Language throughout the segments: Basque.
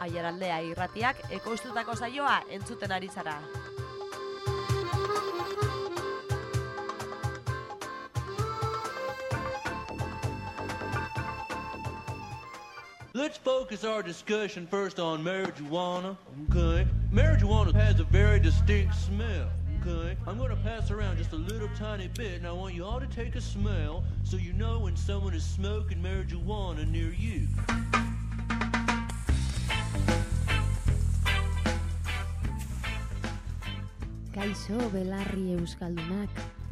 Aiaraldea irratiak ekoiztutako saioa entzuten ari zara. Let's focus our discussion first on marijuana, okay? Marijuana has a very distinct smell, okay? I'm gonna pass around just a little tiny bit, and I want you all to take a smell so you know when someone is smoking marijuana near you. Kaixo, belarri euskaldunak.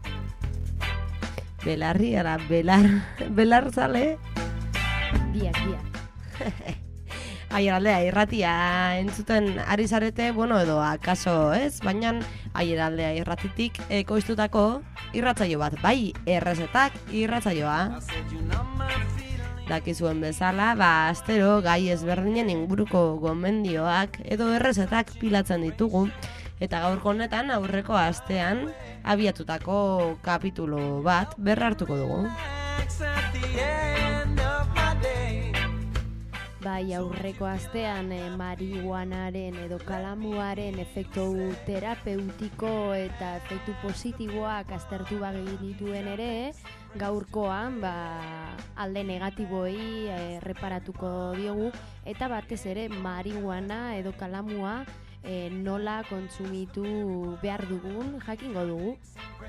Belarri, ara, belar zale? Biak. Aiaraldea irratia entzuten ari zarete, bueno, edo akaso ez, baina Aiaraldea irratitik ekoiztutako irratsaio bat, bai, errezetak irratsaioa. Dakizuen bezala, astero gai ezberdinen inguruko gomendioak edo errezetak pilatzen ditugu, eta gaurko honetan aurreko astean abiatutako kapitulo bat berrartuko dugu. Bai, aurreko astean marihuanaren edo kalamuaren efektu terapeutiko eta efektu positiboak aztertu genituen ere, gaurkoan alde negatiboei reparatuko diogu, eta batez ere marihuana edo kalamua nola kontsumitu behar dugun jakingo dugu.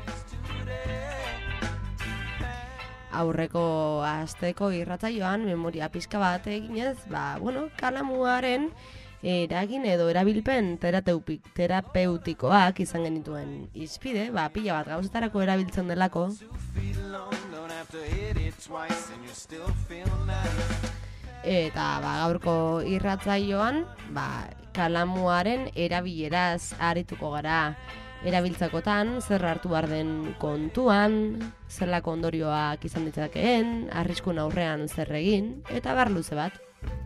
Aurreko asteko irratsaioan memoria pizka bat eginez, kalamuaren eragin edo erabilpen terapeutikoak izan genituen izpide, pila bat gauzetarako erabiltzen delako. Eta gaurko irratsaioan, kalamuaren erabileraz arituko gara. Erabiltzakotan, zer hartu behar den kontuan, zelako ondorioak izan ditzakeen, arriskun aurrean zer egin, eta bar luze bat.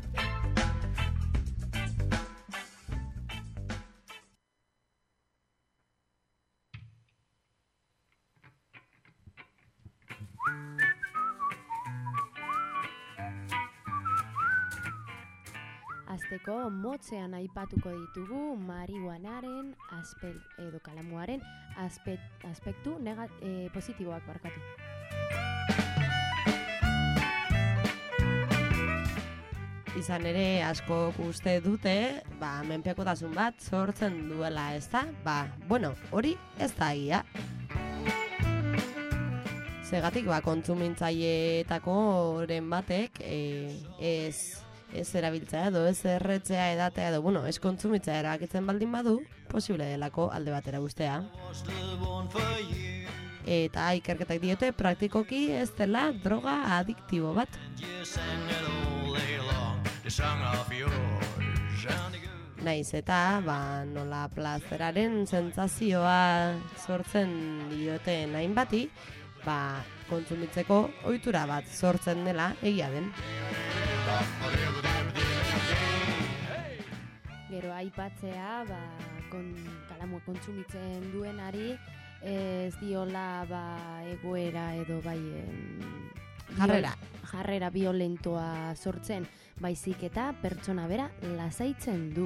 Azteko motzean aipatuko ditugu marihuanaren edo kalamuaren aspektu positiboak barkatu. Izan ere asko uste dute, menpekotasun bat sortzen duela, ez da? Hori ez da egia. Zegatik, kontsumintzaileetako oren batek ez erabiltzea edo ez erretzea edatea edo, ez kontsumitzea erabakitzen baldin badu, posible delako alde batera guztea. Eta ikerketak diote praktikoki ez dela droga adiktibo bat. Naiz eta, nola plazeraren sentsazioa sortzen dioten hainbati, kontsumitzeko ohitura bat sortzen dela egia den. Gero aipatzea, kalamua kontsumitzen duenari ez diola egoera edo jarrera violentoa sortzen, baizik eta pertsona bera lasaitzen du.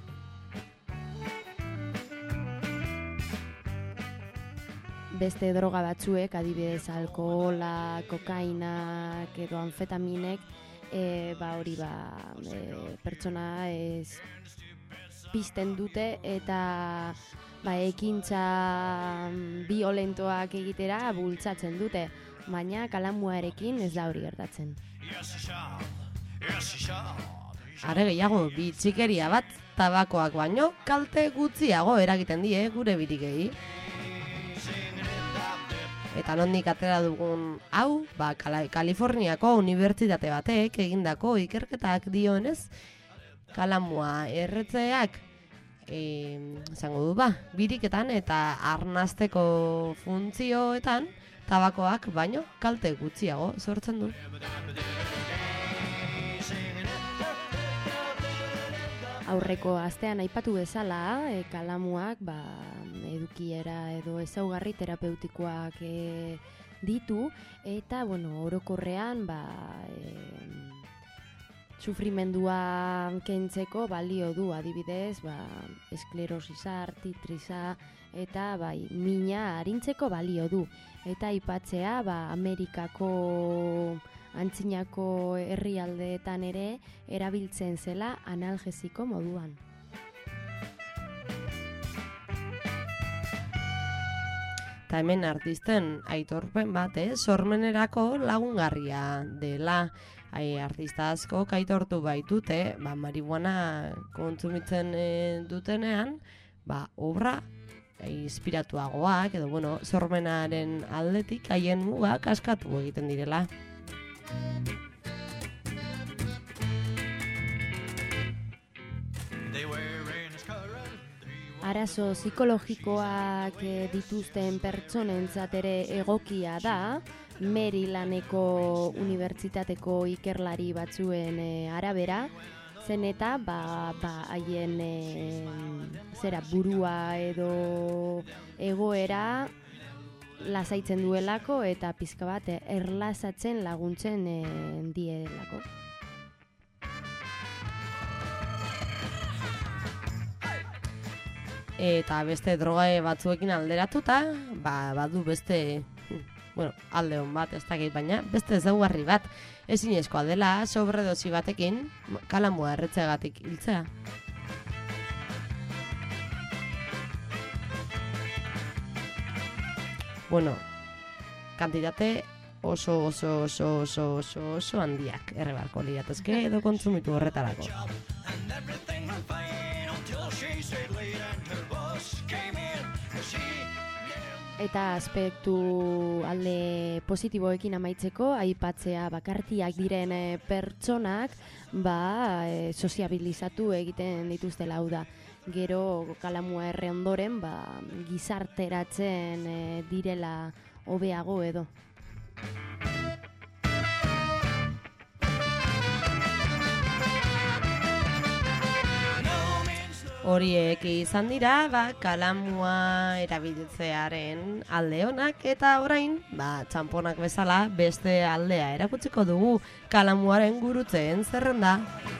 Beste droga batzuek, adibidez alkohola, kokainak edo anfetaminek, pertsona pizten dute eta ekintza violentoak egitera bultzatzen dute, baina kalamuarekin ez da hori gertatzen. Are gehiago, bitxikeria bat tabakoak baino kalte gutxiago eragiten die gure birikei. Eta nondik atera dugun hau, Kaliforniako unibertsitate batek egindako ikerketak dioenez, kalamua erretzeak, izango du biriketan eta arnasteko funtzioetan, tabakoak baino kalte gutxiago sortzen du. Aurreko astean aipatu bezala, kalamuak edukiera edo ezaugarri terapeutikoak ditu, eta orokorrean sufrimendua kentzeko balio du, adibidez, esklerosisa, artritrisa eta mina arintzeko balio du. Eta aipatzea Amerikako antzinako herrialdeetan ere erabiltzen zela analgesiko moduan. Eta hemen artisten aitorpen bat, sormenerako lagungarria dela. Artista asko aitortu baitute, marihuana kontsumitzen dutenean, obra inspiratuagoak, edo sormenaren aldetik haien mugak askatu egiten direla. Arazo psikologikoak dituzten pertsonentzat ere egokia da, Marylandeko unibertsitateko ikerlari batzuen arabera, zen eta haien burua edo egoera lasaitzen duelako eta pizka bat erlasatzen laguntzen dielako. Eta beste droga batzuekin alderatuta, badu beste, alde hon bat ez dakit, baina beste ezaugarri bat, ezinezkoa dela sobredosi batekin kalamua erretzeagatik hiltzea. Kantitate oso handiak errebarko liratezke edo kontsumitu horretarako. Eta aspektu alde positiboekin amaitzeko, aipatzea bakartiak diren pertsonak soziabilizatu egiten dituztela, hau da. Gero kalamua erre ondoren gizarteratzen direla hobeago edo. Horiek izan dira, kalamua erabiltzearen alde onak, eta orain, txamponak bezala, beste aldea erakutsiko dugu kalamuaren gurutzeen zerrenda.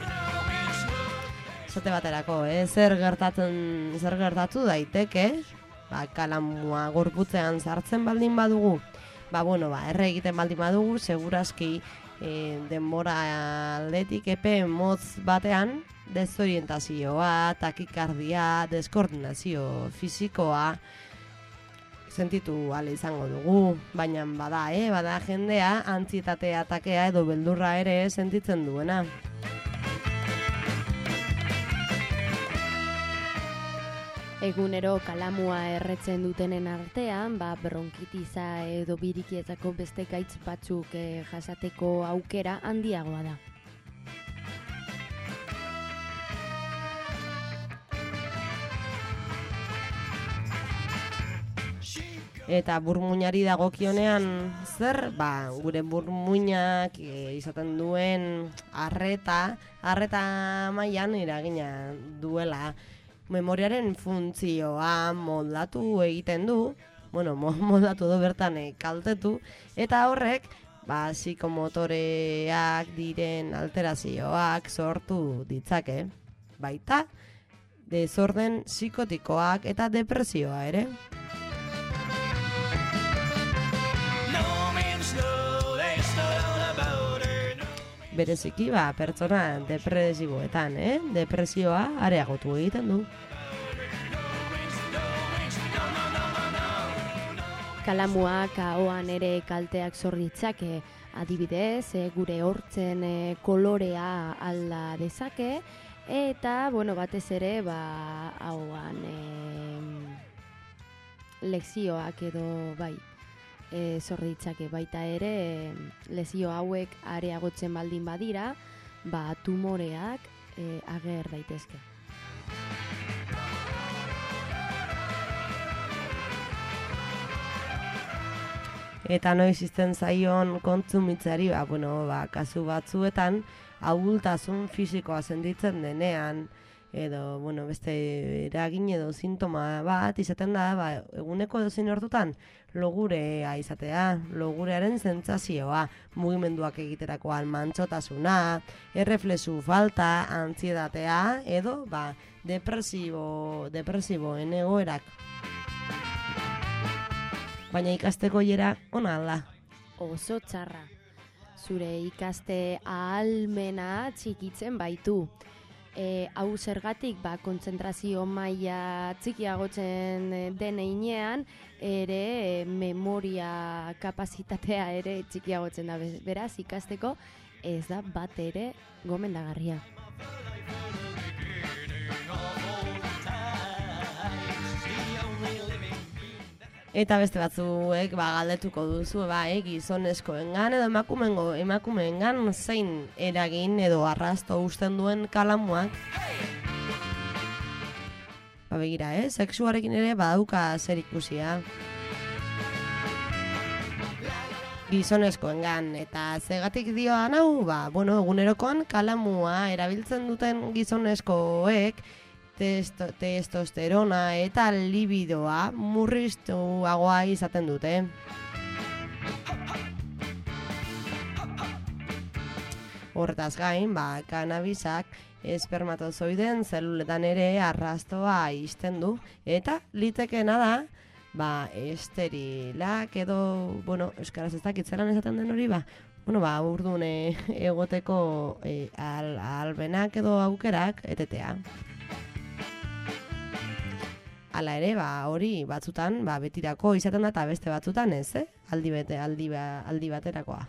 Zate baterako, zer gertatu daiteke, kalamua gorputzean sartzen baldin badugu. Erre egiten baldin badugu, seguraski denbora aldetik epe motz batean, desorientazioa, takikardia, deskoordinazio fisikoa sentitu ale izango dugu, baina bada jendea antsietate atakea edo beldurra ere sentitzen duena. Egunero kalamua erretzen dutenen artean, bronkitiza edo birikietako beste gaitz batzuk jasateko aukera handiagoa da. Eta burmuinari dagokionean zer, gure burmuinak izaten duen arreta mailan eragina duela. Memoriaren funtzioa moldatu egiten du, moldatu du bertan kaltetu, eta horrek, psikomotoreak diren alterazioak sortu ditzake, baita desorden psikotikoak eta depresioa ere. Bereziki pertsona depresiboetan, depresioa areagotu egiten du. Kalamuak ahoan ere kalteak sor ditzake, adibidez, gure hortzen kolorea alda dezake, eta batez ere ahoan lezioak edo sor ditzake, baita ere lezio hauek areagotzen baldin badira, tumoreak ager daitezke. Eta noiz izten zaion kontsumitzari, kasu batzuetan, ahultasun fisikoa sentitzen denean, edo, bueno, beste eragin edo sintoma bat izaten da, ba, eguneko edozein ordutan logurea izatea, logurearen sentsazioa, mugimenduak egiterakoan mantsotasuna, erreflexu falta, antsiedatea edo ba, depresiboen egoerak. Baina ikasteko hiera ona da. Oso txarra. Zure ikaste ahalmena txikitzen baitu. Hau zergatik, kontzentrazio maila txikiagotzen den heinean, ere memoria kapazitatea ere txikiagotzen da. Beraz, ikasteko ez da bat ere gomendagarria. Eta beste batzuek galdetuko duzu, gizonezkoengan edo emakumeengan zein eragin edo arrasto uzten duen kalamuak. Begira, sexuarekin ere badauka zer ikusia. Gizonezkoengan, eta zegatik dioan hau, egunerokoan kalamua erabiltzen duten gizonezkoek testosterona eta libidoa murriztuagoa izaten dute. Horretaz gain, kanabisak espermatozoiden zeluletan ere arrastoa ixten du, eta litekeena da, esterilak edo, euskaraz ez dakit zelan esaten den hori, urdun egoteko albenak edo aukerak etetea. Hala ere, hori batzutan, betirako izaten da eta beste batzutan ez, aldi baterakoa.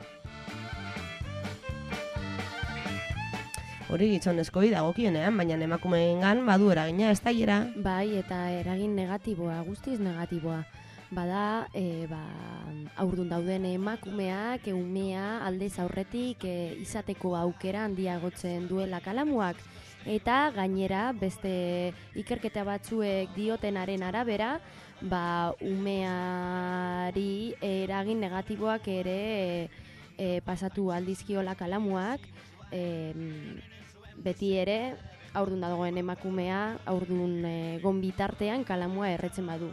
Hori gizonezkoi dagokienean, baina emakumeengan badu eragina ez da hiera. Bai, eta eragin negatiboa, guztiz negatiboa. Bada, haurdun dauden emakumeak, umea aldez aurretik izateko aukera handiagotzen duela kalamuak. Eta gainera, beste ikerketa batzuek diotenaren arabera, umeari eragin negatiboak ere pasatu aldizkiola kalamuak, beti ere, haurdun dagoen emakumea, haurdun gonbitartean kalamua erretzen badu.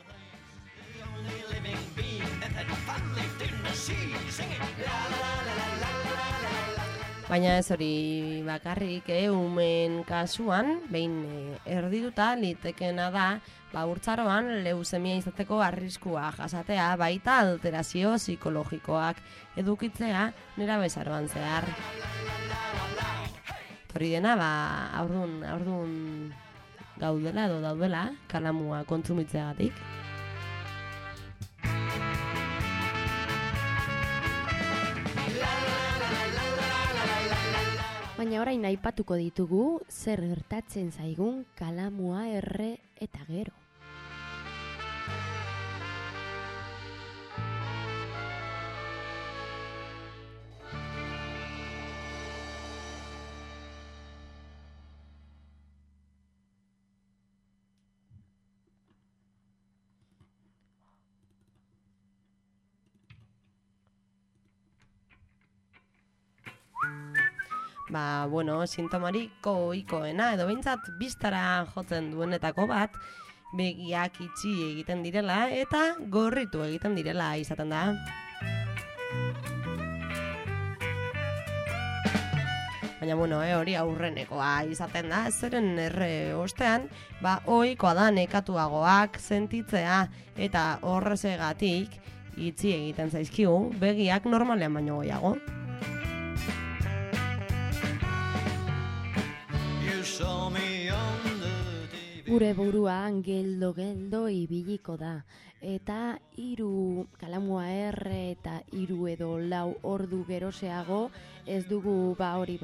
Baina ez hori bakarrik, umeen kasuan, behin erdituta litekena da, urtzaroan leusemia izateko arriskua jasatea, baita alterazio psikologikoak edukitzea nerabezaroan zehar. Hori dena, haurdun gaudela edo daudela kalamua kontsumitzeagatik. Baina orain aipatuko ditugu zer gertatzen zaigun kalamua erre eta gero. Sintomarik ohikoena edo behintzat bistara jotzen duenetako bat, begiak itxi egiten direla eta gorritu egiten direla izaten da. Baina hori aurrenekoa izaten da, zeren erre ostean, ohikoa da nekatuagoak sentitzea eta horrezegatik itxi egiten zaizkigu begiak normalean baino gehiago. Gure buruan geldo ibiliko da, eta kalamua erre eta 3 edo 4 ordu geroseago ez dugu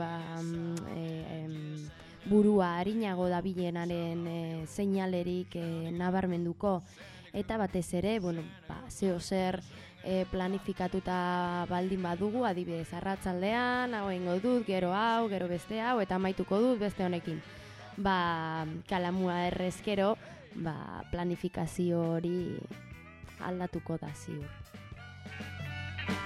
burua arinago dabilenaren seinalerik nabarmenduko, eta batez ere, zeo zer planifikatuta baldin badugu, adibidez arratsaldean, hau egingo dut, gero hau, gero beste hau, eta amaituko dut beste honekin. Kalamua errezkero, planifikazio hori aldatuko da ziur.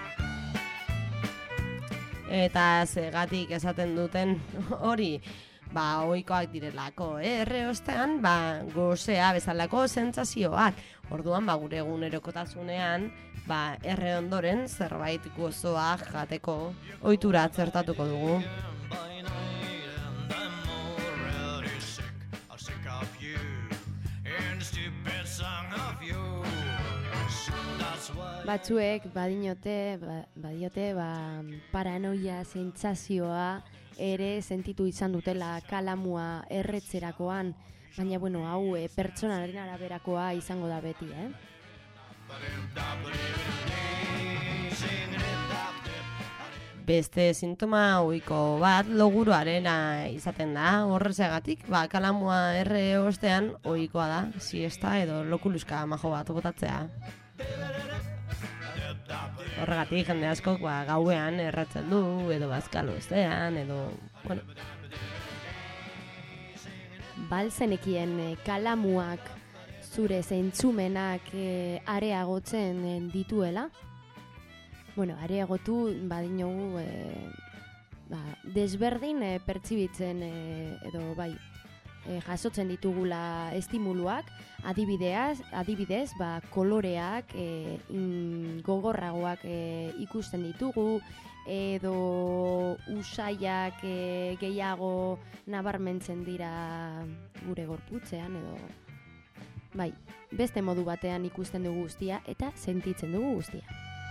Eta zegatik esaten duten hori, ohikoak direlako, erre ostean, gozea bezalako sentsazioak. Orduan, gure egunerokotasunean, erre ondoren zerbait gozoa jateko ohitura txertatuko dugu. Batzuek badiote paranoia sentsazioa ere sentitu izan dutela kalamua erretzerakoan, baina hau pertsonaren araberakoa izango da beti, Beste sintoma ohiko bat loguroarena izaten da, horrezagatik, kalamua erre ostean ohikoa da, siesta edo lokuluska majo bat botatzea. Horregatik jende askok gauean erratzen du, edo bazkalo ostean, edo, Balzenekien kalamuak zure zentzumenak areagotzen dituela? Areagotu badinogu desberdin pertsibitzen edo jasotzen ditugula estimuluak, adibidez, koloreak gogorragoak ikusten ditugu, edo usaiak gehiago nabarmentzen dira gure gorputzean, edo beste modu batean ikusten dugu guztia eta sentitzen dugu guztia.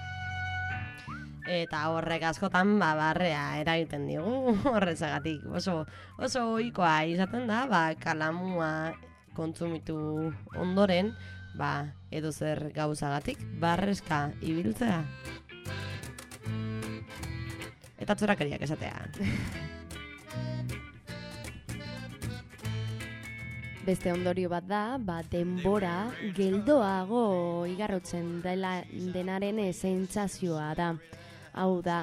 Eta horrek askotan barrea eragiten digu, horrezagatik. Oso ohikoa izaten da, kalamua kontsumitu ondoren, edo zer gauzagatik, barrezka ibiltzea. Eta txorakeriak esatea. Beste ondorio bat da, denbora geldoago igarrotzen denaren sentsazioa da. Hau da,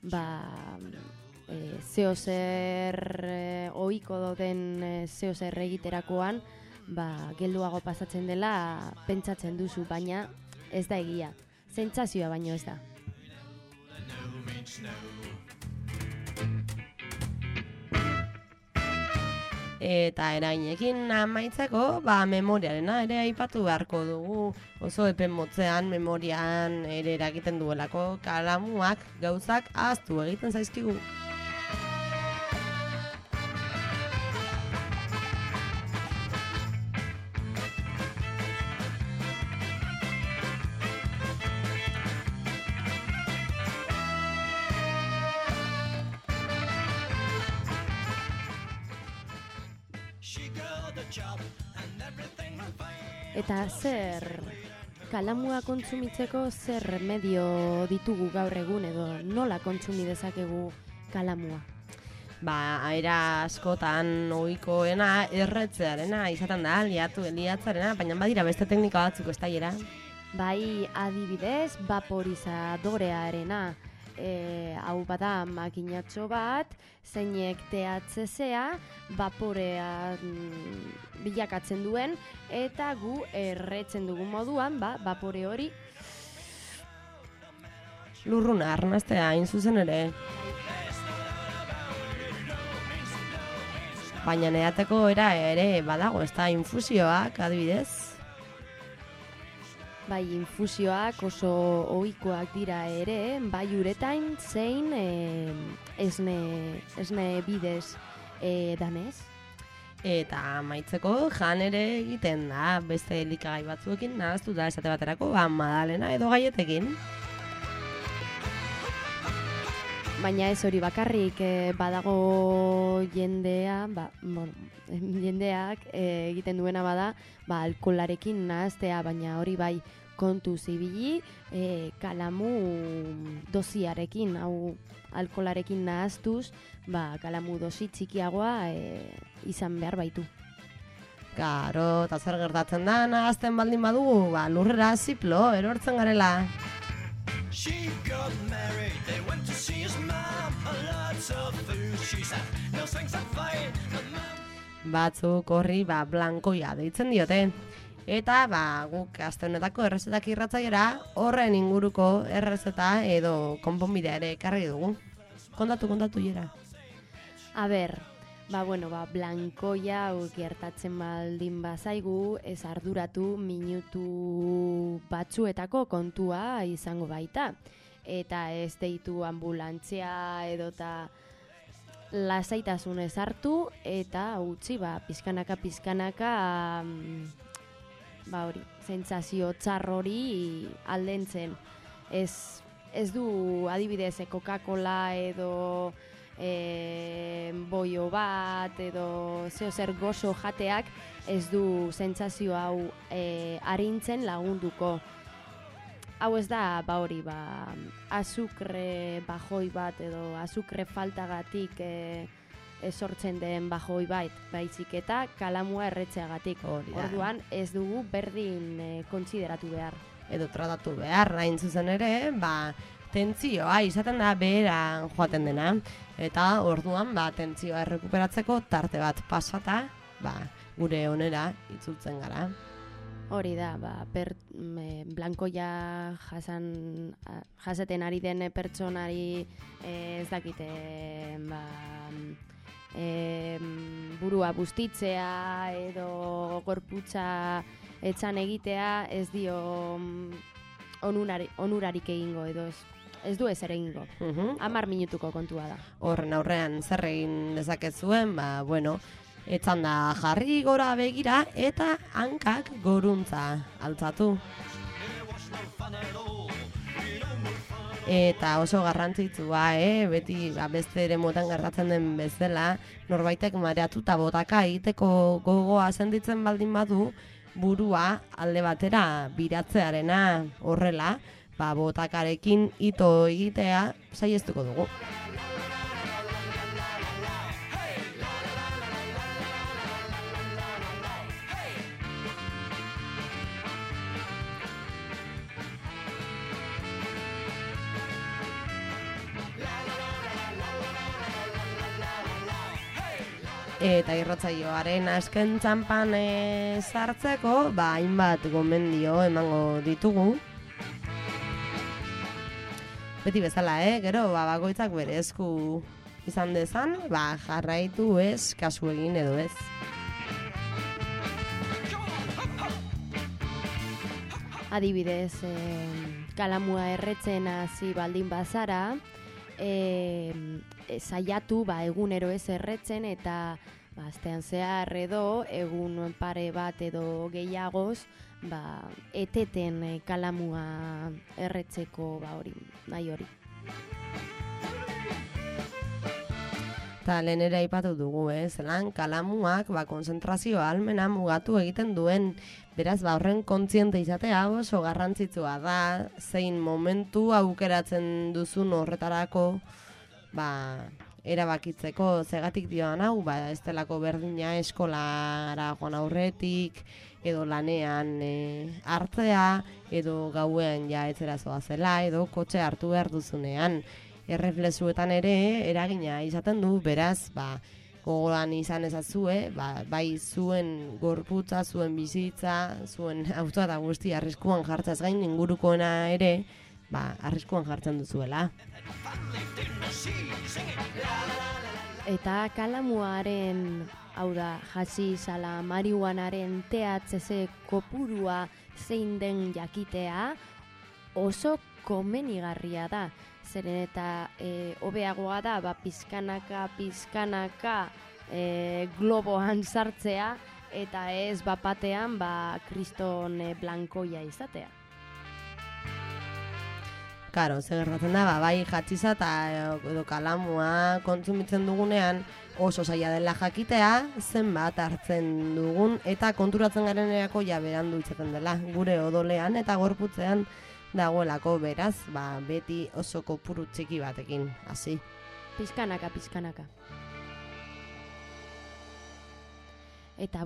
zeozer ohiko dauden zeozer egiterakoan, gelduago pasatzen dela pentsatzen duzu, baina ez da egia. Sentsazioa baino ez da. Eta erainekin amaitzeko, memoriarena ere aipatu beharko dugu. Oso epen motzean, memorian ere eragiten duelako kalamuak gauzak ahaztu egiten zaizkigu. Eta kalamua kontsumitzeko zer remedio ditugu gaur egun edo nola kontsumi dezakegu kalamua? Era askotan ohikoena erretzearena izaten da, liatzarena, baina badira beste teknika batzuk ez daiera. Adibidez, vaporizadorearena. Hau bada makinatxo bat, zeinek THC-a vaporea bilakatzen duen, eta gu erretzen dugun moduan, vapore hori lurruna arnaztea hain zuzen ere. Baina neateko ere badago, ez da infusioak adibidez. Infusioak oso ohikoak dira ere, uretain zein esne bidez danez. Eta amaitzeko jan ere egiten da, beste elikagai batzuekin nahaztu da esate baterako, madalena edo gaietekin. Baina ez hori bakarrik, badago jendeak egiten duena bada, alkoholarekin nahaztea, baina hori kontu zibili, kalamu dosiarekin, hau alkoholarekin nahaztuz, kalamu dosi txikiagoa izan behar baitu. Karo, eta zer gertatzen da, nahazten baldin badugu, lurrera ziplo, erortzen garela. She got married, they went to see his mom, lots of food, she said, no thanks I'm fine, batzuk horri blankoia deitzen diote. Eta guk aste honetako errezetak irratzaiera horren inguruko errezeta edo konponbidea ere ekarri dugu. Kontatu jera. blankoia hau gertatzen baldin bazaigu, ez arduratu minutu batzuetako kontua izango baita. Eta ez deitu ambulantzia edota lasaitasunez hartu, eta utzi, pizkanaka, sentsazio txar hori aldentzen. Ez du adibidez Coca-Cola edo boio bat edo zer gozo jateak ez du sentsazio hau arintzen lagunduko. Hau ez da, azukre bajoi bat edo azukre faltagatik sortzen den bajoi baizik eta kalamua erretzeagatik. Orduan ez dugu berdin kontsideratu behar. Edo tratatu behar, hain zuzen ere, tentzioa izaten da beheran joaten dena. Eta orduan, tentzioa errekuperatzeko tarte bat pasata, gure onera itzultzen gara. Hori da, blankoia jasaten ari den pertsonari ez dakite burua bustitzea edo gorputza etxan egitea ez dio onurarik egingo edo ez du ezer egingo. 10 minutuko kontua da. Horren aurrean zer egin dezakezuen, etzan da jarri gora begira eta hankak goruntza altzatu. Eta oso garrantzitsua, beti beste ere motan gertatzen den bezala, norbaitek mareatuta botaka egiteko gogoa sentitzen baldin badu, burua alde batera biratzearena horrela, botakarekin ito egitea saihestuko dugu. Eta irratsaioaren azken txanpan sartzeko, hainbat gomendio emango ditugu. Beti bezala, gero, bakoitzak bere esku izan dezan, jarraitu ez, kasu egin edo ez. Adibidez, kalamua erretzen hasi baldin bazara, saiatu egunero ez erretzen eta astean zehar edo egun pare bat edo gehiagoz eteten kalamua erretzeko nahi hori. Eta lehen ere aipatu dugu, zelan kalamuak konzentrazio ahalmena mugatu egiten duen, beraz horren kontziente izatea oso garrantzitsua da, zein momentu aukeratzen duzun horretarako erabakitzeko zegatik dioan hau, ez delako berdina eskolara joan aurretik, edo lanean hartzea, edo gauen etzera zoazela, edo kotxe hartu behar duzunean. Erreflexuetan ere eragina izaten du, beraz, gogoan izan ezazue, bai zuen gorputza, zuen bizitza, zuen autoa eta guzti arriskuan jartzaz gain, ingurukoena ere, arriskuan jartzen duzuela. Eta kalamuaren, hau da, hasisala, marihuanaren THC kopurua zein den jakitea oso komenigarria da. Zeren eta hobeagoa da, pizkanaka globoan sartzea eta ez batean kriston blankoia izatea. Karo, zer gertatzen da, bai jatxiza eta edo kalamua kontsumitzen dugunean oso zaila dela jakitea, zenbat hartzen dugun eta konturatzen garenerako berandu izaten dela, gure odolean eta gorputzean dagoelako, beraz, beti oso kopuru txiki batekin, hasi. Pizkanaka. Eta,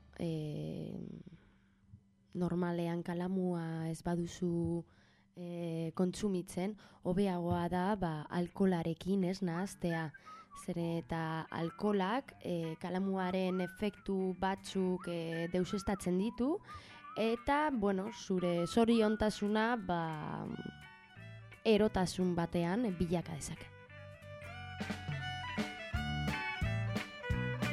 normalean kalamua ez baduzu kontsumitzen, hobeagoa da, alkolarekin ez nahaztea. Zeren eta alkolak kalamuaren efektu batzuk deusestatzen ditu, eta, zure zoriontasuna erotasun batean bilaka dezake.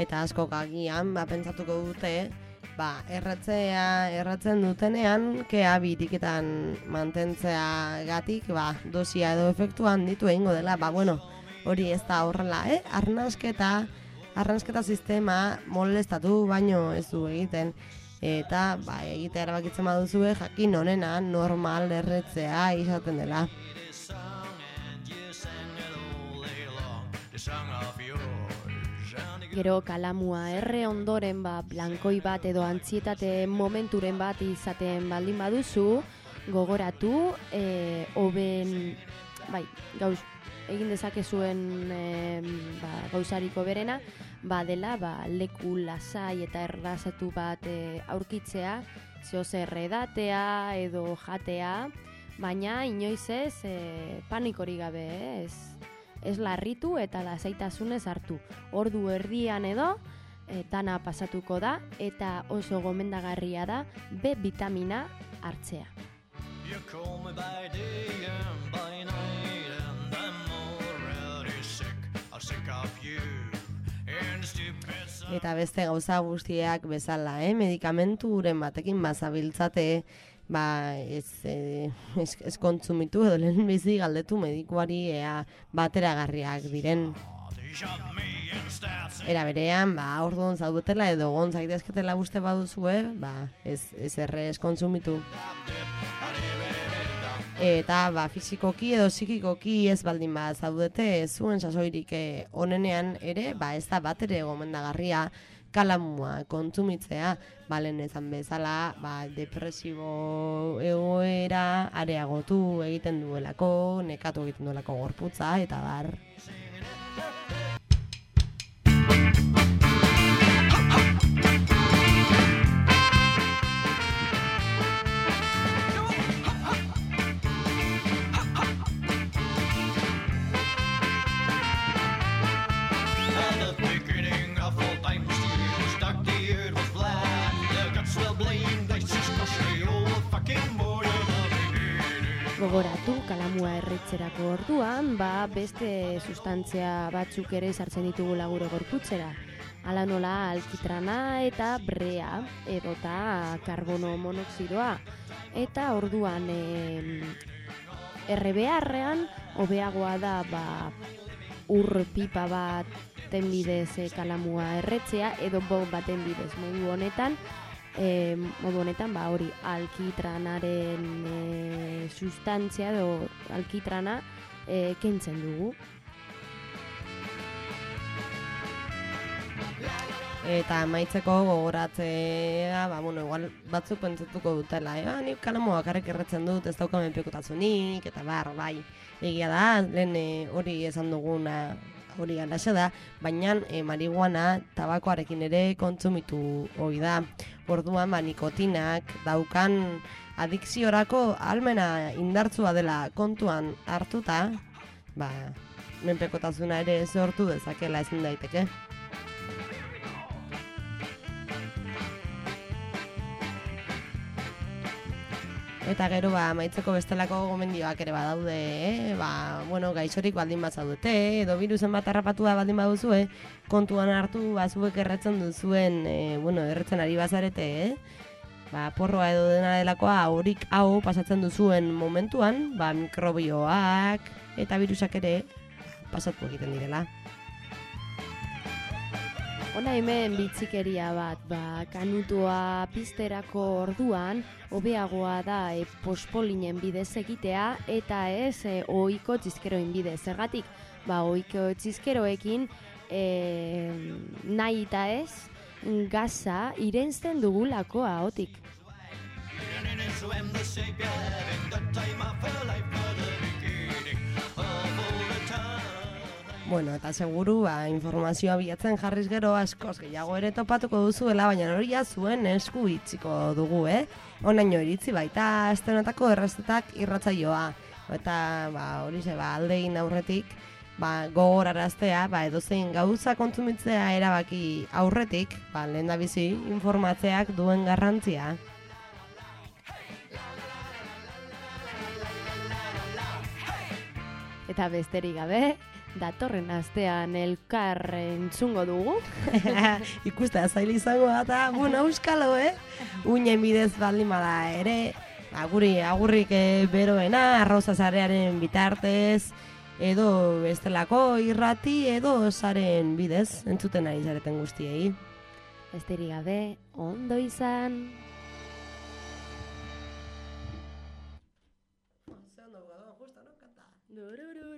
eta askok agian pentsatuko dute erratzen dutenean kea biriketan mantentzea gatik dosia edo efektu handitu egingo dela. Hori ez da horrela, arnasketa sistema molestatu baino ez du egiten. Eta egitea erabakitzen baduzue jakin honena normal erretzea izaten dela. Gero kalamua erre ondoren blankoi bat edo antzietate momenturen bat izaten baldin baduzu, gogoratu, hoben, egin dezakezuen gauzariko berena, dela leku lasai eta errazatu bat aurkitzea, zehozer edatea edo jatea, baina inoiz ez panikori gabe, ez larritu eta lasaitasunez hartu. Ordu erdian edo dana pasatuko da eta oso gomendagarria da B vitamina hartzea. Eta beste gauza guztiak bezala, medikamenturen batekin bazabiltzate, ez kontsumitu edo lehen bizi galdetu medikuari bateragarriak diren. Era berean, orduan zaudetela edo gon zaitezketela uste baduzue, ez errez kontsumitu. Eta fisikoki edo psikikoki ez baldin zaudete zuen sasoirik onenean ere, ez da bat ere gomendagarria kalamua kontsumitzea, balen ezan bezala, depresibo egoera areagotu egiten duelako, nekatu egiten duelako gorputza, eta bar. Gogoratu, kalamua erretzerako orduan, beste sustantzia batzuk ere sartzen ditugula gure gorputzera. Hala nola alkitrana eta brea, edota karbono monoxidoa. Eta orduan errebeharrean, hobeagoa da ur pipa baten bidez kalamua erretzea, edo bol baten bidez modu honetan, hori alkitranaren sustantzia edo alkitrana kentzen dugu. Eta amaitzeko gogoratzea, igual batzuk pentsatuko dutela, nik kalamua bakarrik erretzen dut, ez dauka menpekotasunik, eta egia da, lehen hori esan duguna, hori galaxe da, baina marihuana tabakoarekin ere kontsumitu hori da. Orduan nikotinak daukan adikziorako ahalmena indartsua dela kontuan hartuta, menpekotasuna ere sortu dezakela ezin daiteke. Eta gero amaitzeko bestelako gomendioak ere badaude, gaixorik baldin bazaudete, edo virusen bat harrapatua baldin baduzue, kontuan hartu zuek erretzen duzuen, erretzen ari bazarete, porroa edo dena delakoa horik hau pasatzen duzuen momentuan, mikrobioak eta virusak ere pasatu egiten direla. Hona hemen bitzikeria bat, kanutua pizterako orduan, hobeagoa da pospolinen bidez egitea, eta ez ohiko txizkeroen bidez. Zergatik, ohiko txizkeroekin nahi eta ez, gaza irensten dugulako ahotik. Eta seguru, informazioa bilatzen jarriz gero askoz gehiago ere topatuko duzuela, baina hori zuen esku itziko dugu, Onaino iritzi baita astenotako errezetak irratsaioa. Eta hori aldein aurretik, gogoraraztea, edozein gauza kontsumitzea erabaki aurretik, lehendabizi informatzeak duen garrantzia. Eta besterik gabe, datorren astean elkar entzungo dugu. Ikustea zaila izango da, eta, bueno, euskalo, Uinen bidez baldin bada ere, agurrik beroena, arroza zarearen bitartez, edo bestelako irrati, edo zaren bidez, entzuten ari zareten guztiei. Besterik gabe, ondo izan. Zer ondo, justo, no? Kanta.